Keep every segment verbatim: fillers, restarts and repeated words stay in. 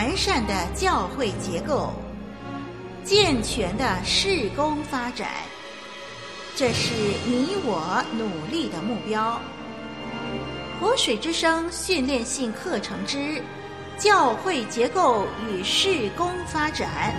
完善的教会结构，健全的事工发展，这是你我努力的目标。活水之声训练性课程之教会结构与事工发展。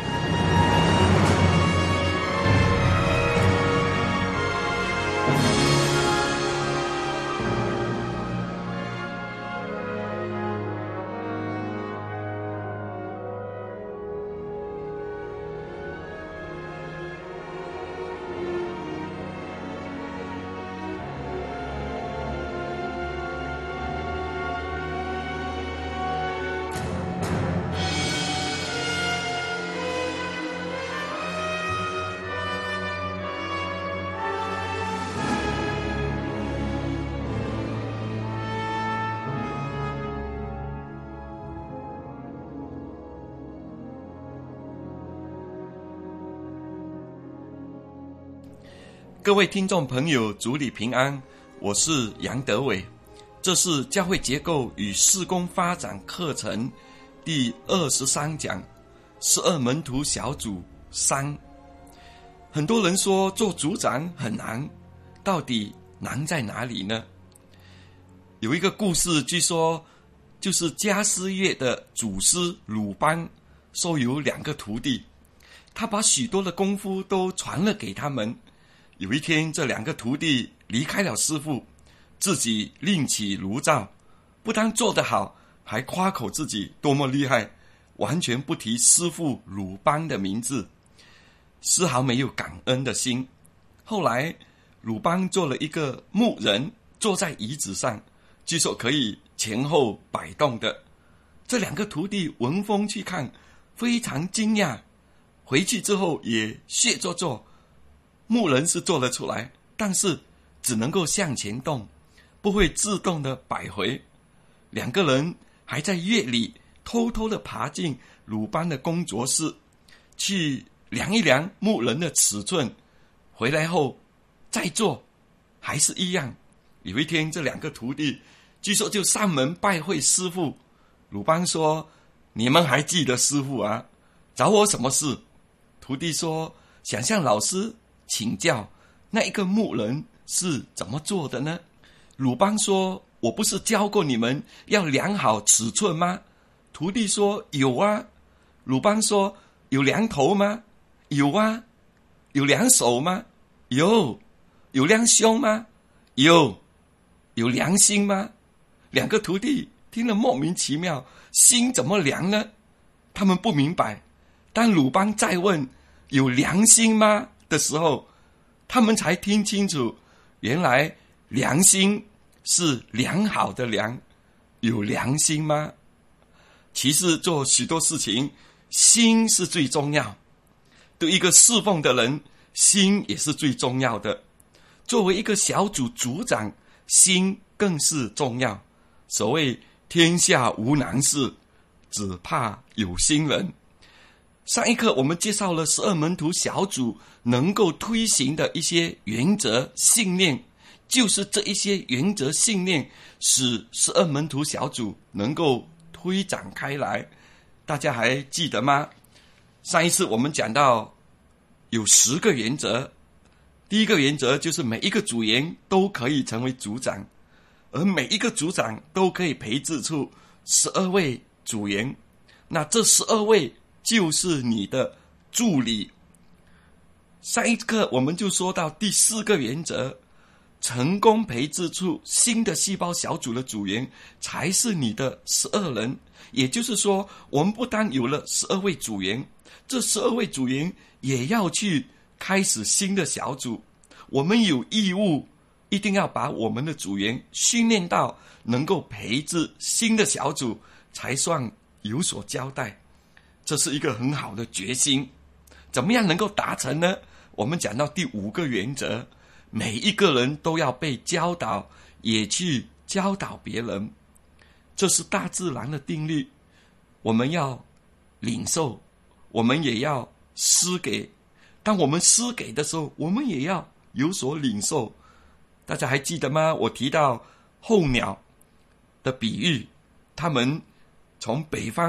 各位听众朋友，主里平安，我是杨德伟，这是教会结构与事工发展课程第二十三讲，十二门徒小组三。很多人说做组长很难，到底难在哪里呢？有一个故事，据说就是迦施月的祖师鲁班收有两个徒弟，他把许多的功夫都传了给他们。有一天，这两个徒弟离开了师父，自己另起炉灶，不但做得好，还夸口自己多么厉害，完全不提师父鲁班的名字，丝毫没有感恩的心。后来鲁班做了一个木人，坐在椅子上，据说可以前后摆动的。这两个徒弟闻风去看，非常惊讶，回去之后也学做做。木人是做了出来，但是只能够向前动，不会自动的摆回。两个人还在夜里偷偷的爬进鲁班的工作室，去量一量木人的尺寸，回来后再做，还是一样。有一天，这两个徒弟据说就上门拜会师父。鲁班说：“你们还记得师父啊？找我什么事？”徒弟说：“想向老师请教那一个木人是怎么做的呢？”鲁班说：“我不是教过你们要量好尺寸吗？”徒弟说：“有啊。”鲁班说：“有量头吗？”“有啊。”“有量手吗？”“有。”“有量胸吗？”“有。”“有量心吗？”两个徒弟听了莫名其妙，心怎么量呢？他们不明白。当鲁班再问有良心吗的时候，他们才听清楚，原来良心是良好的良，有良心吗？其实做许多事情，心是最重要。对一个侍奉的人，心也是最重要的。作为一个小组组长，心更是重要。所谓天下无难事，只怕有心人。上一课我们介绍了十二门徒小组能够推行的一些原则信念，就是这一些原则信念使十二门徒小组能够推展开来。大家还记得吗？上一次我们讲到有十个原则，第一个原则就是每一个组员都可以成为组长，而每一个组长都可以培植出十二位组员，那这十二位就是你的助理。上一课我们就说到第四个原则，成功培植出新的细胞小组的组员才是你的十二人。也就是说，我们不单有了十二位组员，这十二位组员也要去开始新的小组。我们有义务一定要把我们的组员训练到能够培植新的小组，才算有所交代。这是一个很好的决心。怎么样能够达成呢？我们讲到第五个原则，每一个人都要被教导，也去教导别人。这是大自然的定律，我们要领受，我们也要施给。当我们施给的时候，我们也要有所领受。大家还记得吗？我提到候鸟的比喻，他们从北方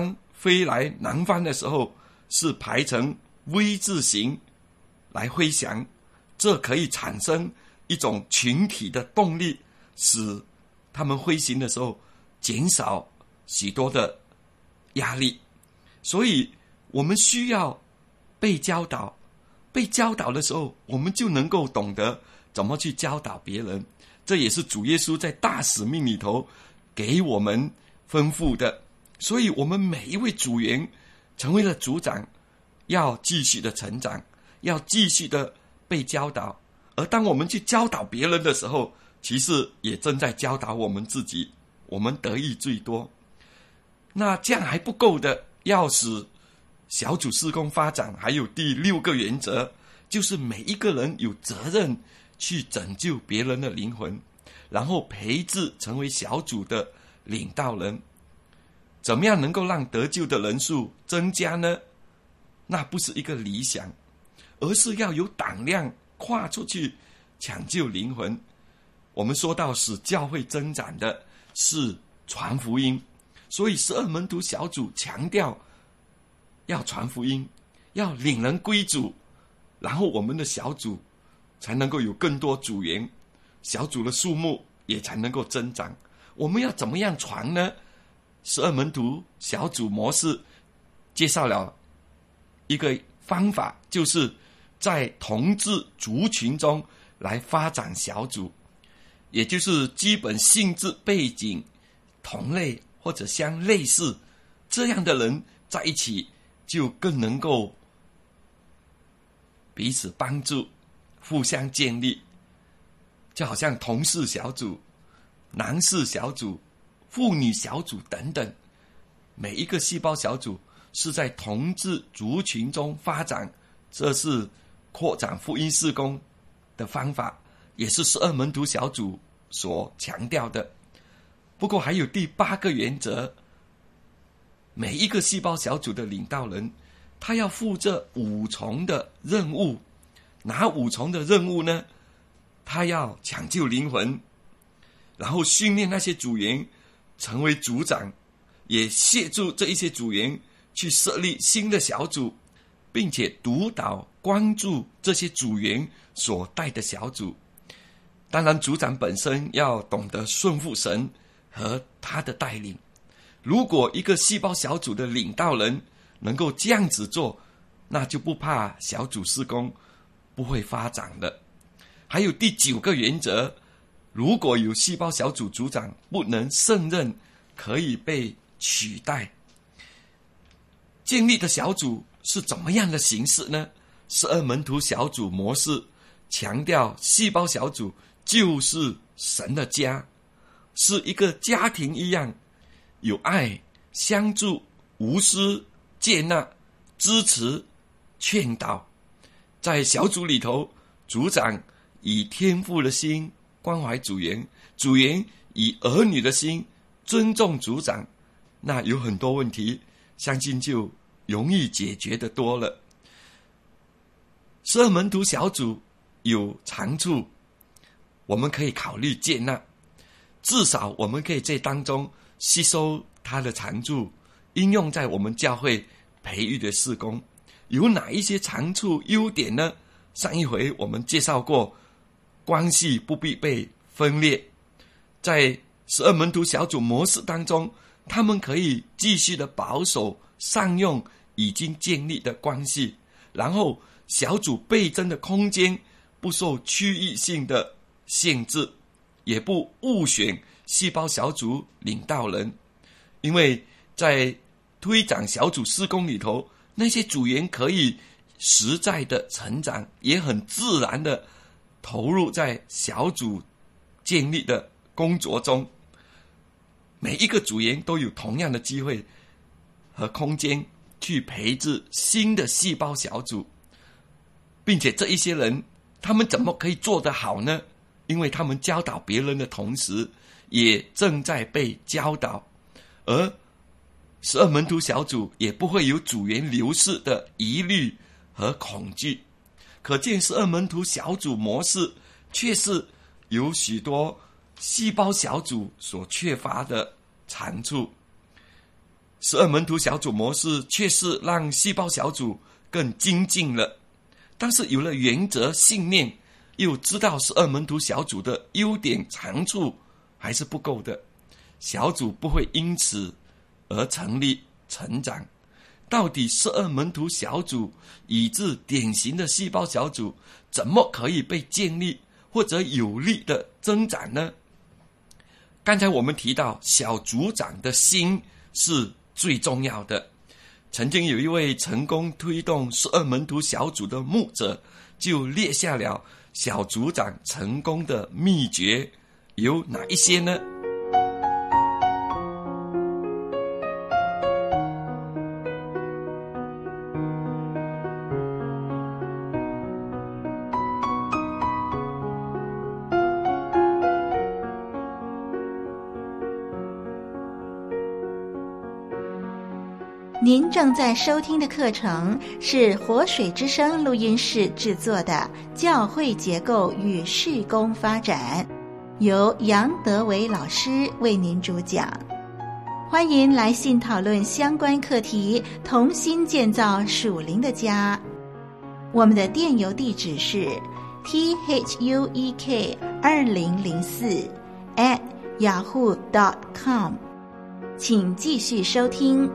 飞来南方的时候是排成 V 字形来飞翔，这可以产生一种群体的动力，使他们飞行的时候减少许多的压力。所以我们需要被教导，被教导的时候我们就能够懂得怎么去教导别人。这也是主耶稣在大使命里头给我们吩咐的。所以我们每一位组员成为了组长，要继续的成长，要继续的被教导。而当我们去教导别人的时候，其实也正在教导我们自己，我们得益最多。那这样还不够的，要使小组事工发展，还有第六个原则，就是每一个人有责任去拯救别人的灵魂，然后培植成为小组的领导人。怎么样能够让得救的人数增加呢？那不是一个理想，而是要有胆量跨出去抢救灵魂。我们说到使教会增长的是传福音，所以十二门徒小组强调要传福音，要领人归主，然后我们的小组才能够有更多组员，小组的数目也才能够增长。我们要怎么样传呢？十二门徒小组模式介绍了一个方法，就是在同志族群中来发展小组，也就是基本性质背景同类或者相类似，这样的人在一起就更能够彼此帮助，互相建立。就好像同事小组、男士小组、妇女小组等等，每一个细胞小组是在同志族群中发展，这是扩展福音事工的方法，也是十二门徒小组所强调的。不过还有第八个原则，每一个细胞小组的领导人，他要负责五重的任务。哪五重的任务呢？他要抢救灵魂，然后训练那些组员成为组长，也协助这一些组员去设立新的小组，并且督导关注这些组员所带的小组。当然组长本身要懂得顺服神和他的带领。如果一个细胞小组的领导人能够这样子做，那就不怕小组事工不会发展的。还有第九个原则，如果有细胞小组组长不能胜任，可以被取代。建立的小组是怎么样的形式呢？十二门徒小组模式强调细胞小组就是神的家，是一个家庭一样，有爱、相助、无私、接纳、支持、劝导。在小组里头，组长以天父的心关怀组员，组员以儿女的心尊重组长，那有很多问题相信就容易解决的多了。十二门徒小组有长处，我们可以考虑接纳，至少我们可以在当中吸收他的长处，应用在我们教会培育的事工。有哪一些长处优点呢？上一回我们介绍过，关系不必被分裂。在十二门徒小组模式当中，他们可以继续的保守善用已经建立的关系，然后小组倍增的空间不受区域性的限制，也不误选细胞小组领导人。因为在推展小组事工里头，那些组员可以实在的成长，也很自然的投入在小组建立的工作中。每一个组员都有同样的机会和空间去培植新的细胞小组，并且这一些人他们怎么可以做得好呢？因为他们教导别人的同时也正在被教导，而十二门徒小组也不会有组员流失的疑虑和恐惧。可见十二门徒小组模式却是有许多细胞小组所缺乏的长处。 十二门徒小组模式却是让细胞小组更精进了，但是有了原则信念，又知道十二门徒小组的优点长处还是不够的，小组不会因此而成立成长。到底十二门徒小组以致典型的细胞小组怎么可以被建立或者有力的增长呢？刚才我们提到小组长的心是最重要的，曾经有一位成功推动十二门徒小组的牧者就列下了小组长成功的秘诀，有哪一些呢？ 您正在收听的课程是活水之声录音室制作的教会结构与事工发展，由杨德伟老师为您主讲。欢迎来信讨论相关课题，同心建造属灵的家。我们的电邮地址是 t h u e k 二零零四 at yahoo dot com， 请继续收听。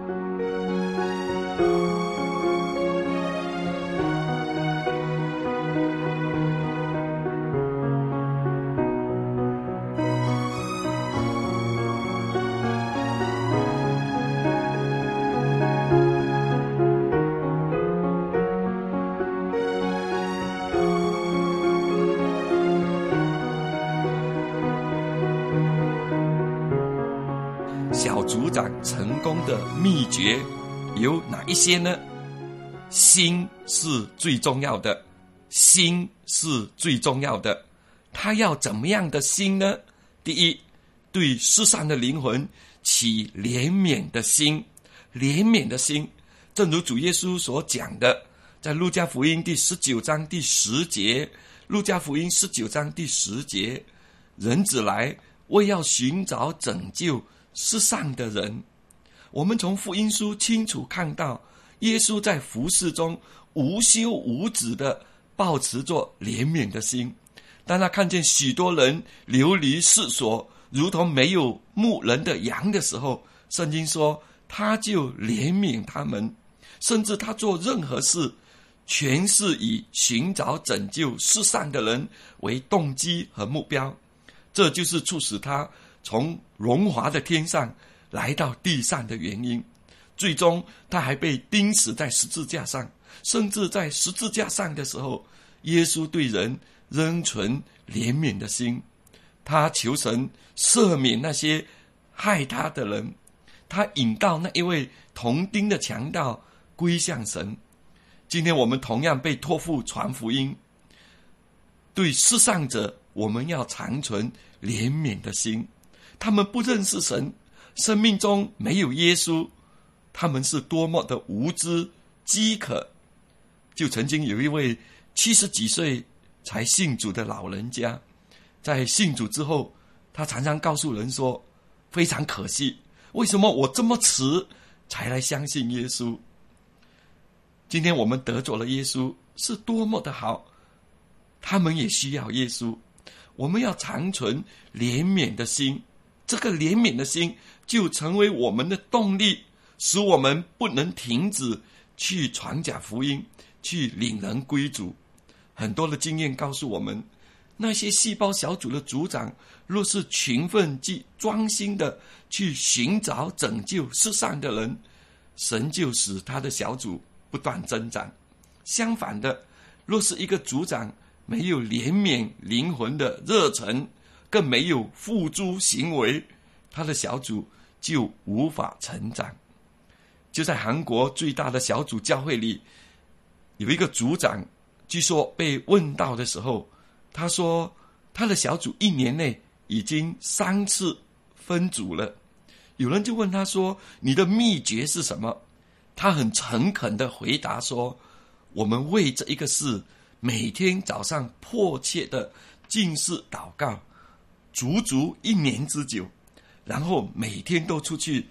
小组长成功的秘诀有哪一些呢？心是最重要的，心是最重要的。他要怎么样的心呢？第一，对世上的灵魂起怜悯的心，怜悯的心，正如主耶稣所讲的，在路加福音第十九章第十节，路加福音十九章第十节，人子来为要寻找拯救世上的人。我们从福音书清楚看到，耶稣在服事中无休无止的抱持着怜悯的心。当他看见许多人流离失所，如同没有牧人的羊的时候，圣经说他就怜悯他们，甚至他做任何事全是以寻找拯救世上的人为动机和目标。这就是促使他从荣华的天上来到地上的原因。最终他还被钉死在十字架上，甚至在十字架上的时候，耶稣对人仍存怜悯的心，他求神赦免那些害他的人，他引导那一位同钉的强盗归向神。今天我们同样被托付传福音，对世上者我们要常存怜悯的心。他们不认识神，生命中没有耶稣，他们是多么的无知饥渴。就曾经有一位七十几岁才信主的老人家，在信主之后，他常常告诉人说，非常可惜，为什么我这么迟才来相信耶稣？今天我们得着了耶稣是多么的好，他们也需要耶稣。我们要常存怜悯的心，这个怜悯的心就成为我们的动力，使我们不能停止去传讲福音，去领人归主。很多的经验告诉我们，那些细胞小组的组长若是勤奋及专心的去寻找拯救世上的人，神就使他的小组不断增长。相反的，若是一个组长没有怜悯灵魂的热忱，更没有付诸行为，他的小组就无法成长。就在韩国最大的小组教会里，有一个组长，据说被问到的时候，他说他的小组一年内已经三次分组了。有人就问他说，你的秘诀是什么？他很诚恳地回答说，我们为这一个事每天早上迫切的禁食祷告，足足一年之久，然后每天都出去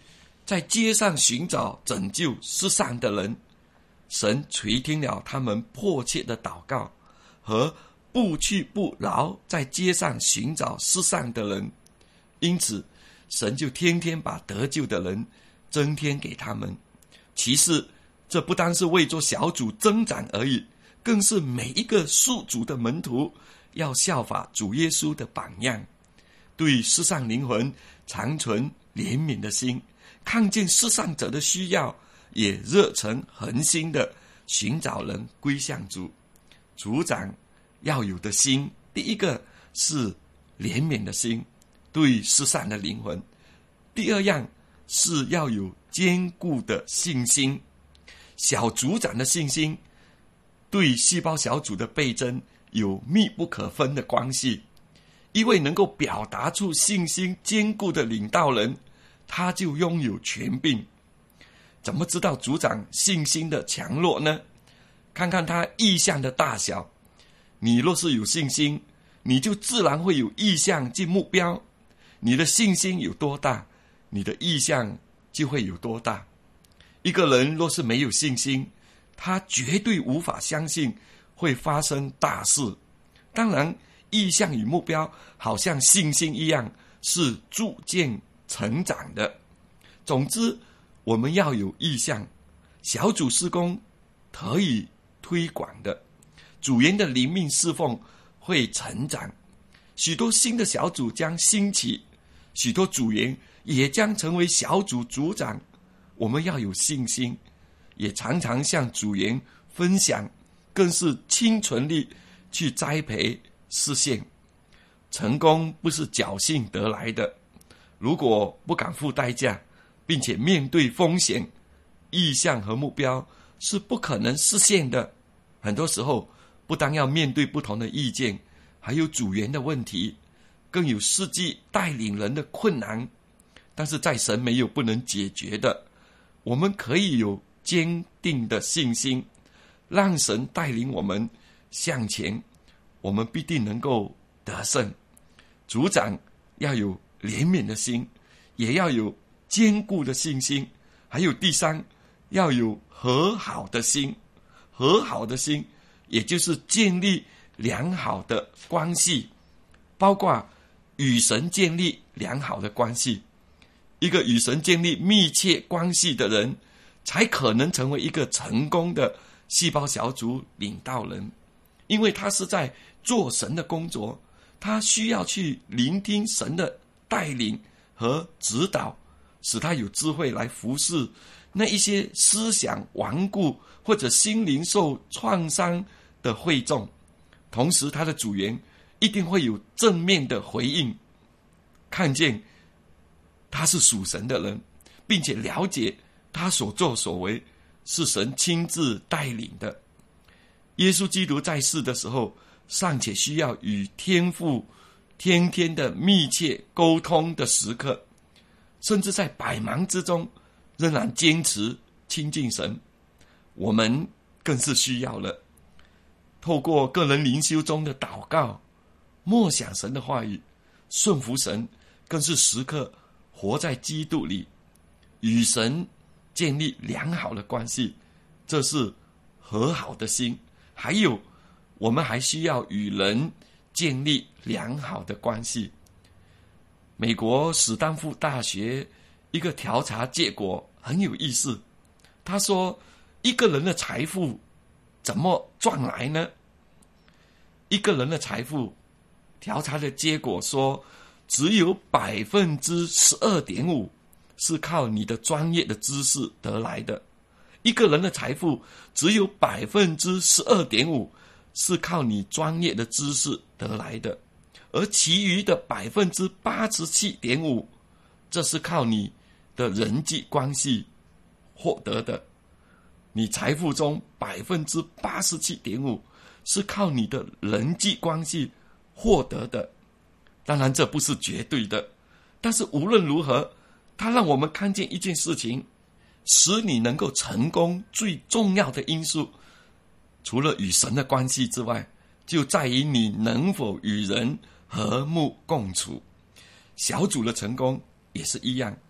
在街上寻找拯救世上的人，神垂听了他们迫切的祷告，和不屈不挠在街上寻找世上的人，因此神就天天把得救的人增添给他们。其实这不单是为做小组增长而已，更是每一个属主的门徒要效法主耶稣的榜样，对世上灵魂常存怜悯的心，看见世上者的需要，也热诚恒心的寻找人归向主。组长要有的心，第一个是怜悯的心，对世上的灵魂；第二样是要有坚固的信心。小组长的信心对细胞小组的倍增有密不可分的关系。一位能够表达出信心坚固的领导人，他就拥有权柄。怎么知道组长信心的强弱呢？看看他意向的大小。你若是有信心，你就自然会有意向及目标。你的信心有多大，你的意向就会有多大。一个人若是没有信心，他绝对无法相信会发生大事。当然，意向与目标好像信心一样，是逐渐成长的。总之，我们要有意向。小组事工可以推广的，组员的灵命侍奉会成长，许多新的小组将兴起，许多组员也将成为小组组长。我们要有信心，也常常向组员分享，更是倾全力去栽培实现。成功不是侥幸得来的，如果不敢付代价，并且面对风险，意向和目标是不可能实现的。很多时候，不但要面对不同的意见，还有组员的问题，更有实际带领人的困难。但是在神没有不能解决的，我们可以有坚定的信心，让神带领我们向前，我们必定能够得胜。组长要有怜悯的心，也要有坚固的信心，还有第三，要有和好的心。和好的心也就是建立良好的关系，包括与神建立良好的关系。一个与神建立密切关系的人，才可能成为一个成功的细胞小组领导人，因为他是在做神的工作，他需要去聆听神的带领和指导，使他有智慧来服侍那一些思想顽固或者心灵受创伤的会众。同时他的组员一定会有正面的回应，看见他是属神的人，并且了解他所作所为是神亲自带领的。耶稣基督在世的时候，尚且需要与天父天天的密切沟通的时刻，甚至在百忙之中仍然坚持亲近神。我们更是需要了透过个人灵修中的祷告，默想神的话语，顺服神，更是时刻活在基督里，与神建立良好的关系，这是和好的心。还有，我们还需要与人建立良好的关系。美国史丹福大学一个调查结果很有意思，他说一个人的财富怎么赚来呢？一个人的财富，调查的结果说，只有百分之十二点五是靠你的专业的知识得来的。一个人的财富只有百分之十二点五是靠你专业的知识得来的，而其余的百分之八十七点五，这是靠你的人际关系获得的。你财富中百分之八十七点五是靠你的人际关系获得的。当然这不是绝对的，但是无论如何，它让我们看见一件事情，使你能够成功最重要的因素，除了与神的关系之外，就在于你能否与人和睦共处。小组的成功也是一样，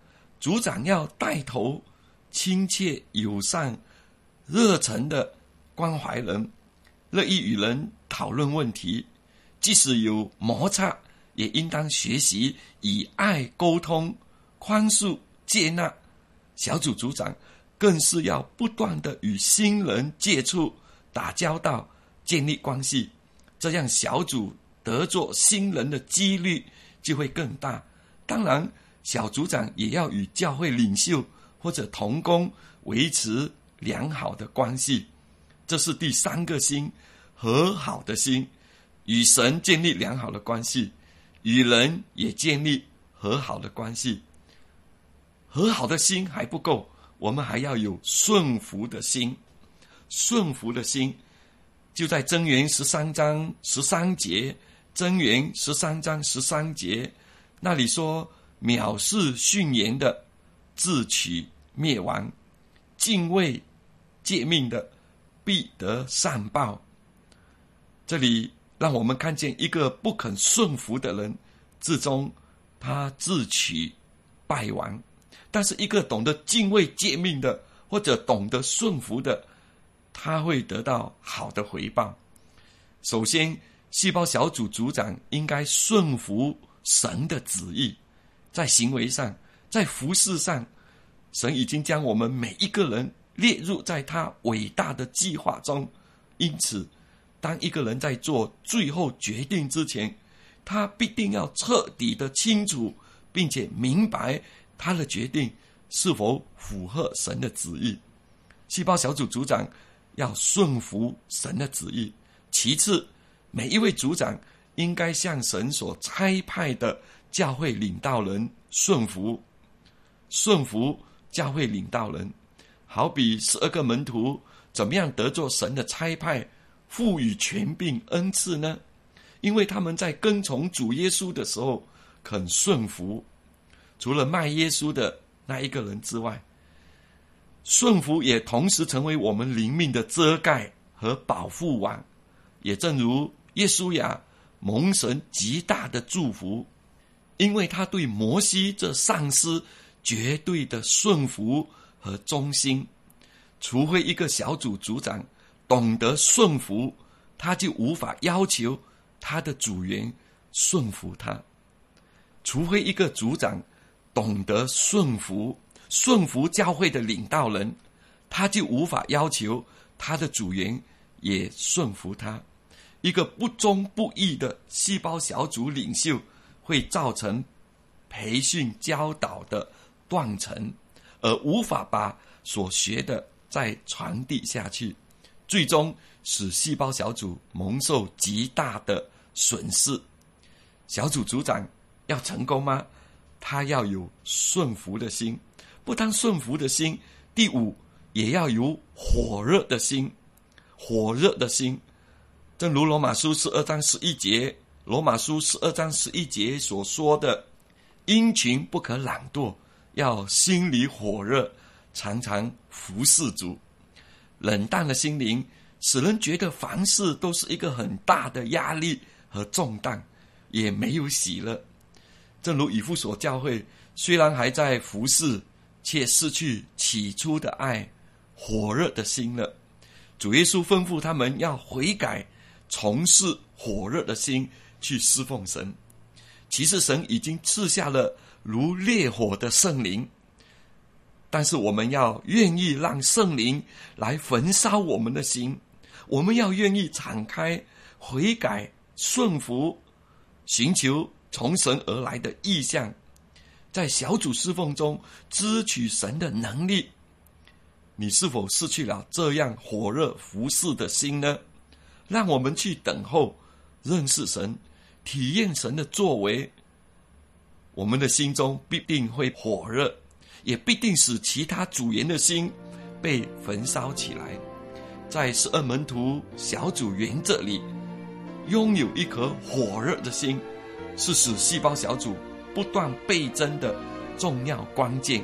组长要带头亲切友善热忱的关怀人，乐意与人讨论问题，即使有摩擦也应当学习以爱沟通、宽恕、接纳。小组组长更是要不断的与新人接触、打交道、建立关系，这样小组得做新人的几率就会更大。当然，小组长也要与教会领袖或者同工维持良好的关系，这是第三个心，和好的心，与神建立良好的关系，与人也建立和好的关系。和好的心还不够，我们还要有顺服的心。顺服的心就在箴言十三章十三节，箴言十三章十三节那里说，藐视训言的自取灭亡，敬畏诫命的必得善报。这里让我们看见一个不肯顺服的人，最终他自取败亡。但是一个懂得敬畏诫命的，或者懂得顺服的，他会得到好的回报。首先，细胞小组组长应该顺服神的旨意，在行为上，在服事上，神已经将我们每一个人列入在他伟大的计划中。因此，当一个人在做最后决定之前，他必定要彻底的清楚，并且明白他的决定是否符合神的旨意。细胞小组组长要顺服神的旨意。其次，每一位组长应该向神所差派的教会领导人顺服。顺服教会领导人，好比十二个门徒怎么样得做神的差派，赋予权柄恩赐呢？因为他们在跟从主耶稣的时候肯顺服。除了卖耶稣的那一个人之外，顺服也同时成为我们灵命的遮盖和保护网。也正如耶稣亚蒙神极大的祝福，因为他对摩西这上司绝对的顺服和忠心。除非一个小组组长懂得顺服，他就无法要求他的组员顺服他。除非一个组长懂得顺服，顺服教会的领导人，他就无法要求他的组员也顺服他。一个不忠不义的细胞小组领袖会造成培训教导的断层，而无法把所学的再传递下去，最终使细胞小组蒙受极大的损失。小组组长要成功吗？他要有顺服的心。不单顺服的心，第五，也要有火热的心。火热的心，正如罗马书十二章十一节，罗马书十二章十一节所说的，殷勤不可懒惰，要心里火热，常常服侍主。冷淡的心灵使人觉得凡事都是一个很大的压力和重担，也没有喜乐。正如以弗所教会虽然还在服侍，却失去起初的爱，火热的心了。主耶稣吩咐他们要悔改，从事火热的心去侍奉神。其实神已经赐下了如烈火的圣灵，但是我们要愿意让圣灵来焚烧我们的心，我们要愿意敞开悔改顺服，寻求从神而来的意向，在小组侍奉中支取神的能力。你是否失去了这样火热服侍的心呢？让我们去等候认识神，体验神的作为，我们的心中必定会火热，也必定使其他组员的心被焚烧起来。在十二门徒小组原则里，拥有一颗火热的心，是使细胞小组不断倍增的重要关键。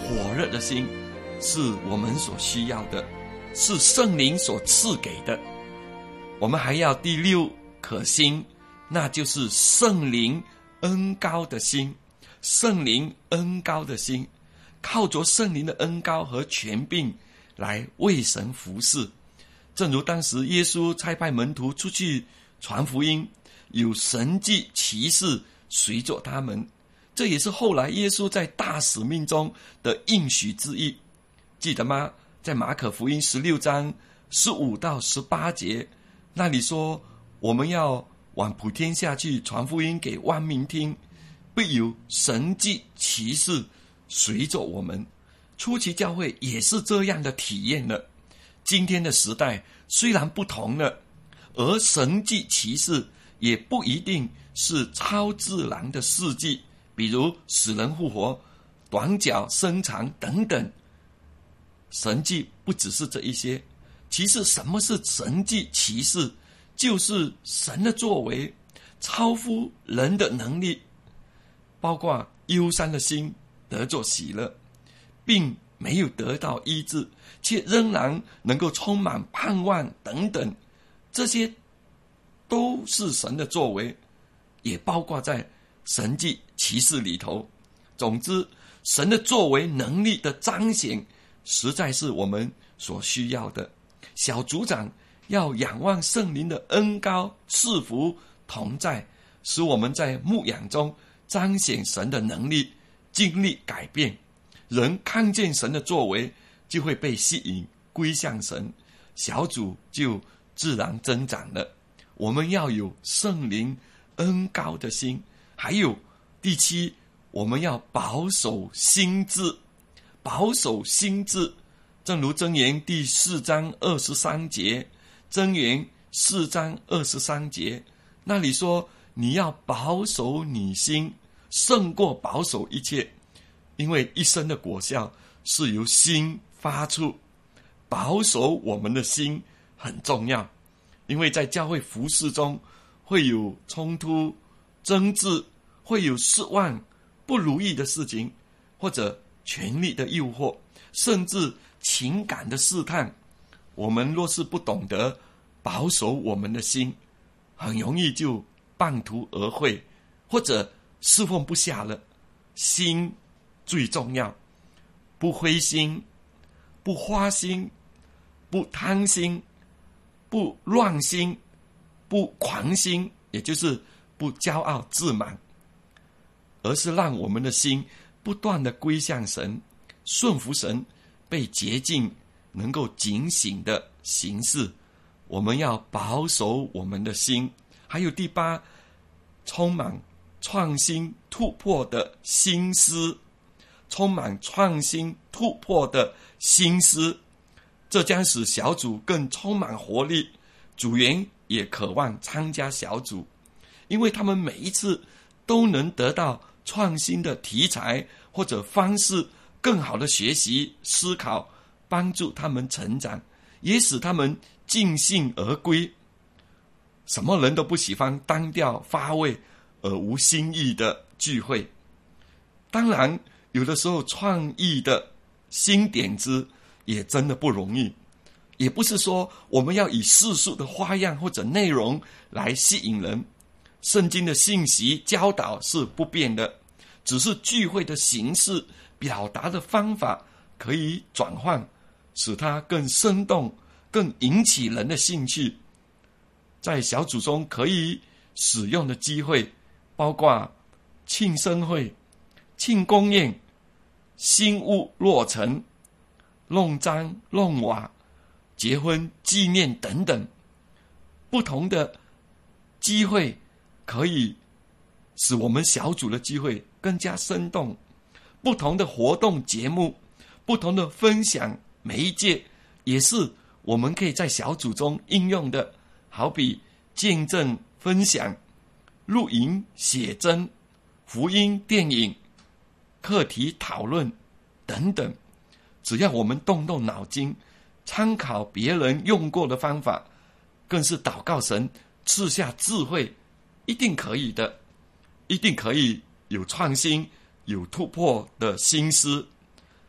火热的心，是我们所需要的，是圣灵所赐给的。我们还要第六颗心，那就是圣灵恩膏的心。圣灵恩膏的心，靠着圣灵的恩膏和权柄来为神服侍。正如当时耶稣差派门徒出去传福音，有神迹奇事随着他们，这也是后来耶稣在大使命中的应许之一。记得吗？在马可福音十六章十五到十八节，那里说，我们要往普天下去传福音给万民听，必有神迹奇事随着我们。初期教会也是这样的体验了。今天的时代虽然不同了，而神迹奇事也不一定是超自然的事迹，比如死人复活、短脚伸长等等。神迹不只是这一些。其实什么是神迹奇事？就是神的作为超乎人的能力，包括忧伤的心得着喜乐，并没有得到医治，却仍然能够充满盼望等等，这些都是神的作为，也包括在神迹奇事里头。总之，神的作为能力的彰显实在是我们所需要的。小组长要仰望圣灵的恩膏赐福同在，使我们在牧养中彰显神的能力，经历改变。人看见神的作为，就会被吸引归向神，小组就自然增长了。我们要有圣灵恩膏的心。还有第七，我们要保守心志。保守心志，正如箴言第四章二十三节，箴言四章二十三节，那里说，你要保守你心，胜过保守一切，因为一生的果效是由心发出。保守我们的心很重要，因为在教会服事中会有冲突、争执，会有失望、不如意的事情，或者权力的诱惑，甚至情感的试探。我们若是不懂得保守我们的心，很容易就半途而废，或者侍奉不下了。心最重要，不灰心，不花心，不贪心，不乱心，不狂心，也就是不骄傲自满，而是让我们的心不断的归向神，顺服神，被洁净，能够警醒的行事。我们要保守我们的心。还有第八，充满创新突破的心思。充满创新突破的心思，这将使小组更充满活力。组员也渴望参加小组，因为他们每一次都能得到创新的题材或者方式，更好的学习思考，帮助他们成长，也使他们尽兴而归。什么人都不喜欢单调乏味而无新意的聚会。当然有的时候创意的新点子也真的不容易，也不是说我们要以世俗的花样或者内容来吸引人。圣经的信息教导是不变的，只是聚会的形式、表达的方法可以转换，使它更生动，更引起人的兴趣。在小组中可以使用的机会包括庆生会、庆功宴、新屋落成、弄璋弄瓦、结婚纪念等等。不同的机会可以使我们小组的机会更加生动。不同的活动节目、不同的分享媒介也是我们可以在小组中应用的，好比见证分享、录影写真、福音电影、课题讨论等等。只要我们动动脑筋，参考别人用过的方法，更是祷告神赐下智慧，一定可以的，一定可以有创新、有突破的心思。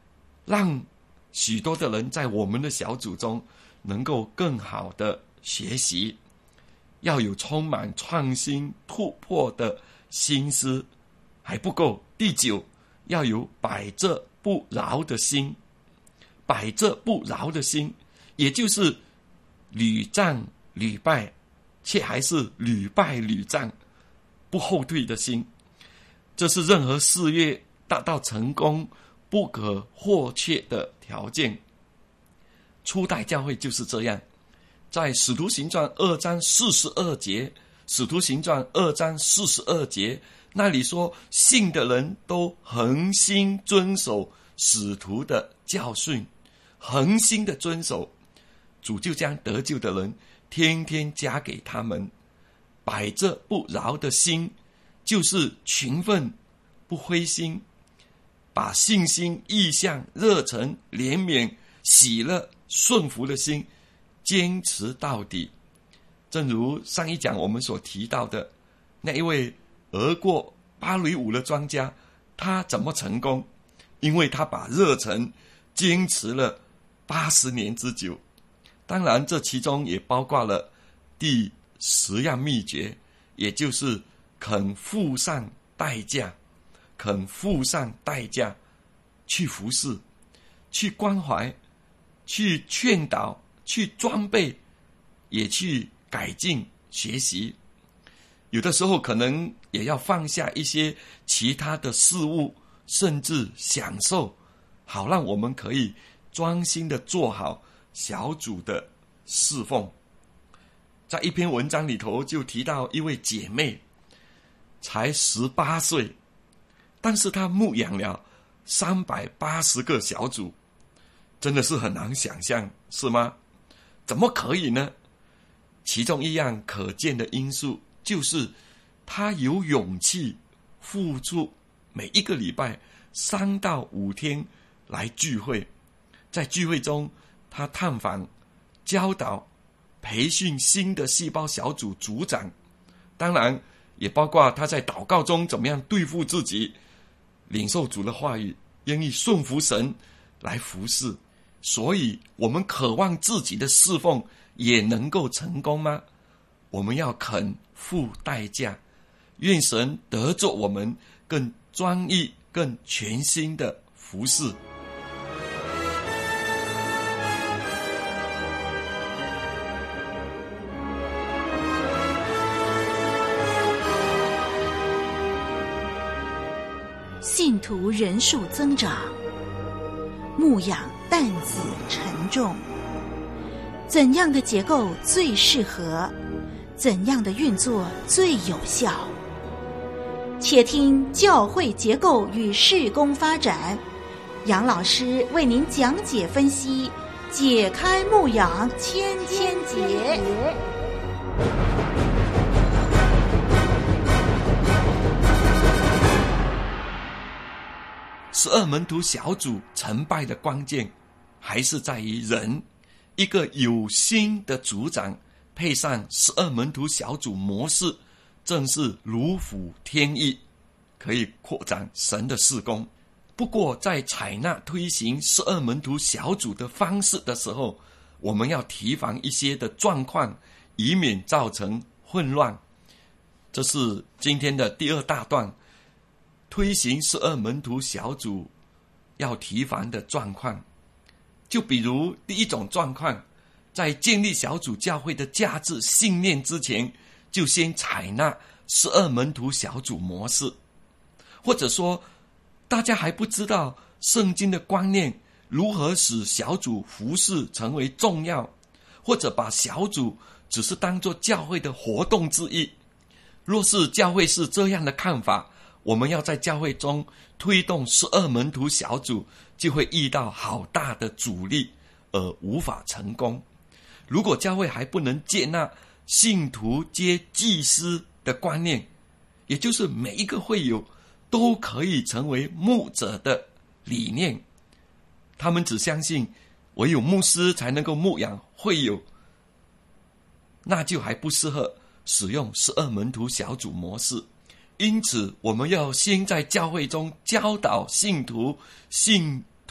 让许多的人在我们的小组中能够更好的学习，要有充满创新突破的心思。还不够，第九，要有百折不挠的心。百折不挠的心，也就是屡战屡败，却还是屡败屡战，不后退的心。这是任何事业达到成功不可或缺的条件。初代教会就是这样，在使徒行传二章四十二节，使徒行传二章四十二节那里说，信的人都恒心遵守使徒的教训，恒心的遵守，主就将得救的人天天加给他们。百折不挠的心，就是勤奋不灰心，把信心、意向、热忱、怜悯、喜乐、顺服的心坚持到底。正如上一讲我们所提到的，那一位俄过巴雷武的庄家，他怎么成功？因为他把热忱坚持了八十年之久。当然这其中也包括了第十样秘诀，也就是肯付上代价，肯付上代价去服侍，去关怀，去劝导，去装备，也去改进学习。有的时候可能也要放下一些其他的事物，甚至享受，好让我们可以专心的做好小组的侍奉。在一篇文章里头就提到一位姐妹，才十八岁，但是她牧养了三百八十个小组，真的是很难想象，是吗？怎么可以呢？其中一样可见的因素，就是她有勇气付出每一个礼拜三到五天来聚会，在聚会中她探访、教导、培训新的细胞小组组长，当然也包括她在祷告中怎么样对付自己，领受主的话语，愿意顺服神来服侍。所以我们渴望自己的侍奉也能够成功吗？我们要肯付代价，愿神得着我们更专一、更全心的服侍。 信徒人数增长，牧养担子沉重，怎样的结构最适合？怎样的运作最有效？且听教会结构与事工发展，杨老师为您讲解分析，解开牧养千千结。 十二门徒小组成败的关键，还是在于人。一个有心的组长配上十二门徒小组模式，正是如虎添翼，可以扩展神的事工。不过在采纳推行十二门徒小组的方式的时候，我们要提防一些的状况，以免造成混乱。这是今天的第二大段，推行十二门徒小组要提防的状况。就比如第一种状况，在建立小组教会的价值信念之前，就先采纳十二门徒小组模式，或者说大家还不知道圣经的观念，如何使小组服事成为重要，或者把小组只是当作教会的活动之一。若是教会是这样的看法，我们要在教会中推动十二门徒小组，就会遇到好大的阻力，而无法成功。如果教会还不能接纳信徒皆祭司的观念，也就是每一个会友都可以成为牧者的理念，他们只相信唯有牧师才能够牧养会友，那就还不适合使用十二门徒小组模式。因此我们要先在教会中教导信徒信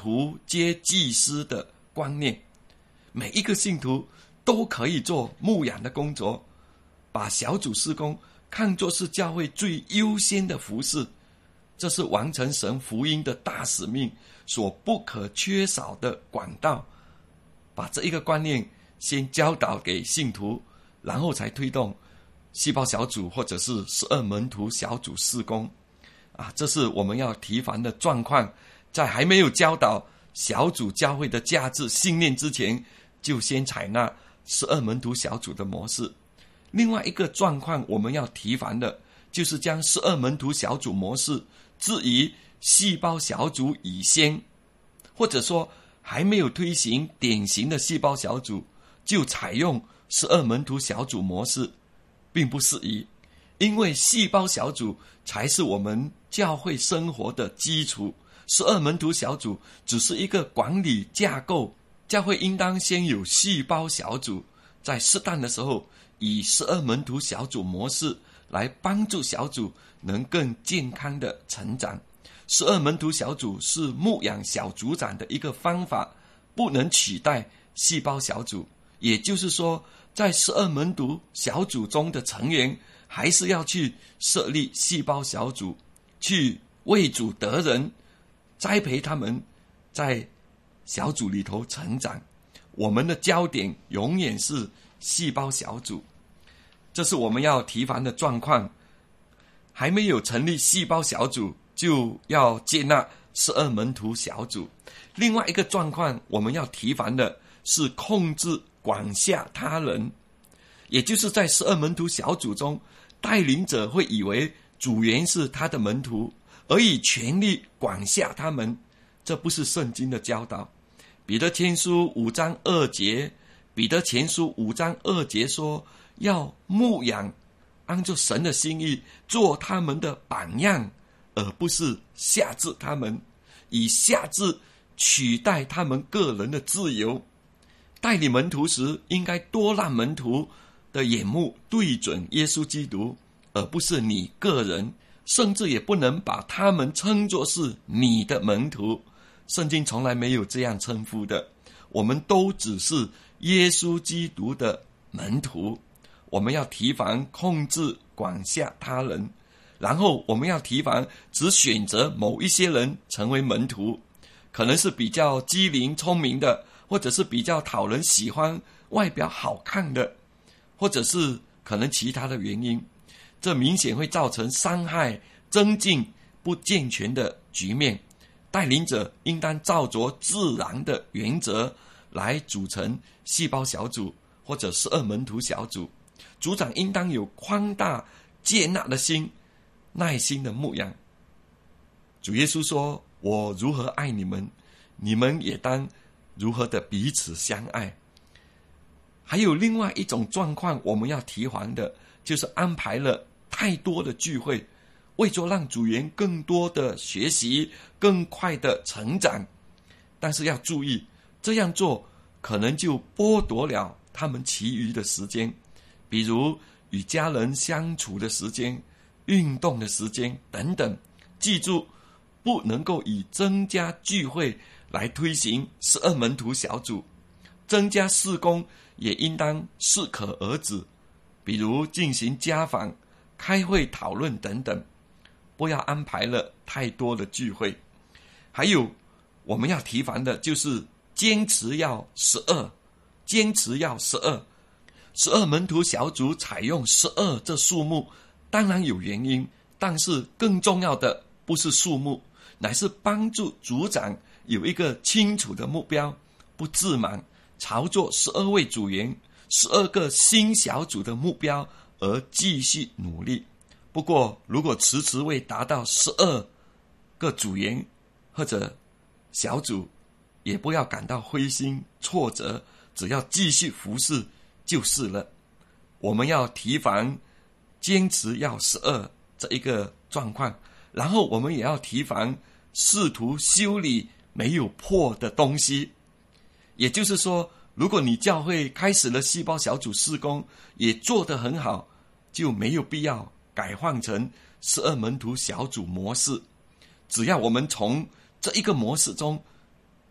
徒皆祭司的观念。每一个信徒都可以做牧养的工作，把小组事工看作是教会最优先的服事，这是完成神福音的大使命所不可缺少的管道。把这一个观念先教导给信徒，然后才推动细胞小组或者是十二门徒小组事工啊，这是我们要提防的状况。在还没有教导小组教会的价值信念之前，就先采纳十二门徒小组的模式。另外一个状况我们要提防的，就是将十二门徒小组模式置于细胞小组以先，或者说还没有推行典型的细胞小组就采用十二门徒小组模式，并不适宜。因为细胞小组才是我们教会生活的基础，十二门徒小组只是一个管理架构。教会应当先有细胞小组，在适当的时候以十二门徒小组模式来帮助小组能更健康的成长。十二门徒小组是牧养小组长的一个方法，不能取代细胞小组。也就是说，在十二门徒小组中的成员还是要去设立细胞小组，去为主得人，栽培他们在小组里头成长。我们的焦点永远是细胞小组，这是我们要提防的状况。还没有成立细胞小组，就要接纳十二门徒小组。另外一个状况我们要提防的是控制管辖他人，也就是在十二门徒小组中，带领者会以为组员是他的门徒，而以权力管辖他们，这不是圣经的教导。彼得前书五章二节，彼得前书五章二节说，要牧养，按照神的心意做他们的榜样，而不是辖制他们，以辖制取代他们个人的自由。带领门徒时，应该多让门徒的眼目对准耶稣基督，而不是你个人，甚至也不能把他们称作是你的门徒。圣经从来没有这样称呼的，我们都只是耶稣基督的门徒。我们要提防控制管辖他人，然后我们要提防只选择某一些人成为门徒，可能是比较机灵聪明的，或者是比较讨人喜欢外表好看的，或者是可能其他的原因，这明显会造成伤害增进不健全的局面。带领者应当照着自然的原则来组成细胞小组或者十二门徒小组。组长应当有宽大接纳的心，耐心的牧养。主耶稣说，我如何爱你们，你们也当如何的彼此相爱。还有另外一种状况我们要提防的，就是安排了太多的聚会，为着让组员更多的学习，更快的成长。但是要注意，这样做可能就剥夺了他们其余的时间，比如与家人相处的时间、运动的时间等等。记住，不能够以增加聚会来推行十二门徒小组，增加事工也应当适可而止，比如进行家访、开会讨论等等，不要安排了太多的聚会。还有我们要提防的就是坚持要十二，坚持要十二。十二门徒小组采用十二这数目，当然有原因，但是更重要的不是数目，乃是帮助组长有一个清楚的目标，不自满，朝着十二位组员、十二个新小组的目标而继续努力。不过，如果迟迟未达到十二个组员或者小组，也不要感到灰心挫折，只要继续服侍就是了。我们要提防坚持要十二这一个状况，然后我们也要提防试图修理没有破的东西。也就是说，如果你教会开始了细胞小组事工，也做得很好，就没有必要改换成十二门徒小组模式。只要我们从这一个模式中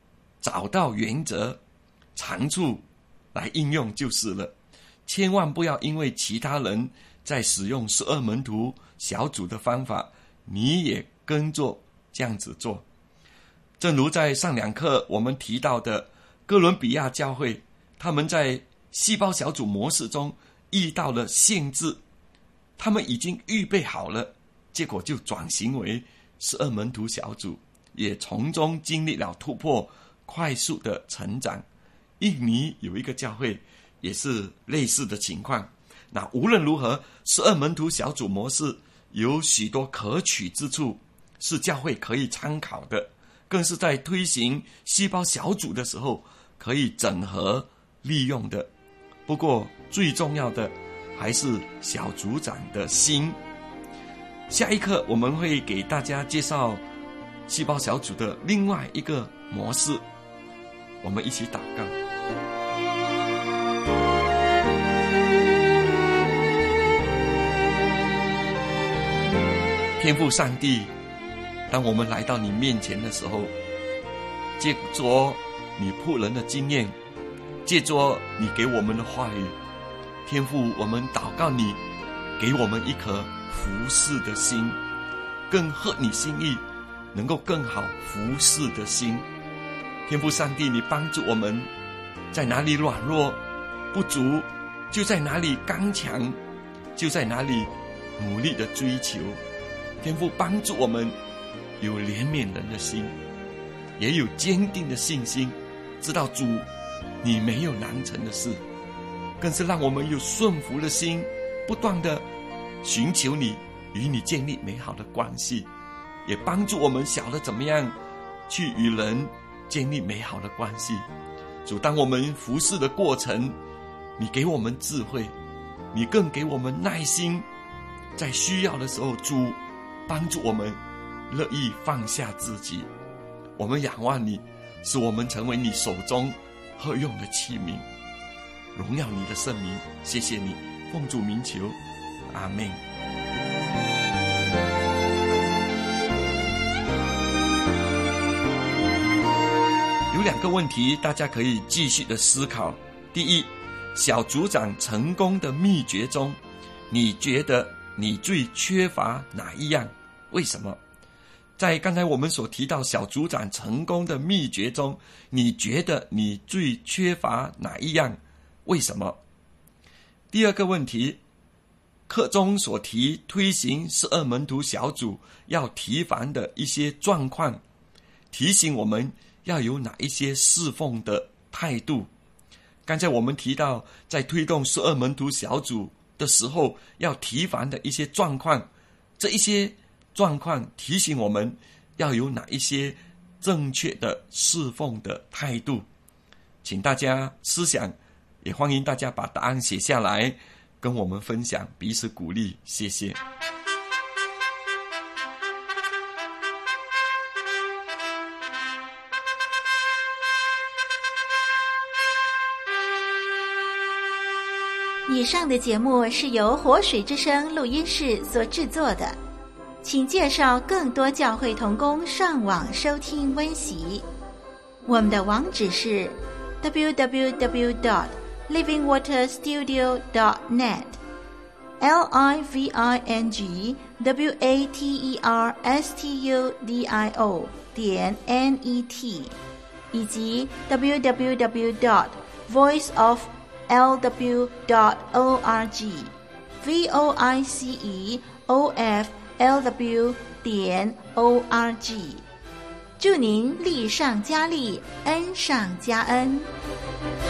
找到原则、长处来应用就是了。千万不要因为其他人在使用十二门徒小组的方法，你也跟着这样子做。正如在上两课我们提到的，哥伦比亚教会他们在细胞小组模式中遇到了限制，他们已经预备好了，结果就转型为十二门徒小组，也从中经历了突破，快速的成长。印尼有一个教会也是类似的情况。那无论如何，十二门徒小组模式有许多可取之处，是教会可以参考的，更是在推行细胞小组的时候可以整合利用的。不过最重要的还是小组长的心。下一课我们会给大家介绍细胞小组的另外一个模式，我们一起祷告。天父上帝，当我们来到你面前的时候，借着你仆人的经验，借着你给我们的话语，天父，我们祷告你给我们一颗服侍的心，更合你心意，能够更好服侍的心。天父上帝，你帮助我们，在哪里软弱不足，就在哪里刚强，就在哪里努力的追求。天父帮助我们有怜悯人的心，也有坚定的信心，知道主你没有难成的事，更是让我们有顺服的心，不断的寻求你，与你建立美好的关系，也帮助我们晓得怎么样去与人建立美好的关系。主，当我们服侍的过程，你给我们智慧，你更给我们耐心，在需要的时候，主帮助我们乐意放下自己。我们仰望你，使我们成为你手中合用的器皿，荣耀你的圣名。谢谢你，奉主名求，阿们。有两个问题大家可以继续的思考。第一，小组长成功的秘诀中，你觉得你最缺乏哪一样？为什么？在刚才我们所提到小组长成功的秘诀中，你觉得你最缺乏哪一样？为什么？第二个问题，课中所提推行十二门徒小组要提防的一些状况，提醒我们要有哪一些侍奉的态度。刚才我们提到在推动十二门徒小组的时候要提防的一些状况，这一些状况提醒我们要有哪一些正确的侍奉的态度。请大家思想，也欢迎大家把答案写下来跟我们分享，彼此鼓励。谢谢。 以上的节目是由活水之声录音室所制作的，请介绍更多教会同工上网收听温习。我们的网址是 double-u double-u double-u dot living water studio dot net L I V I N G W A T E R S T U D I O 点 N E T 以及 double-u double-u double-u dot voice of L W dot org V O I C E O F L W 点 O R G。 祝您力上加力，恩上加恩。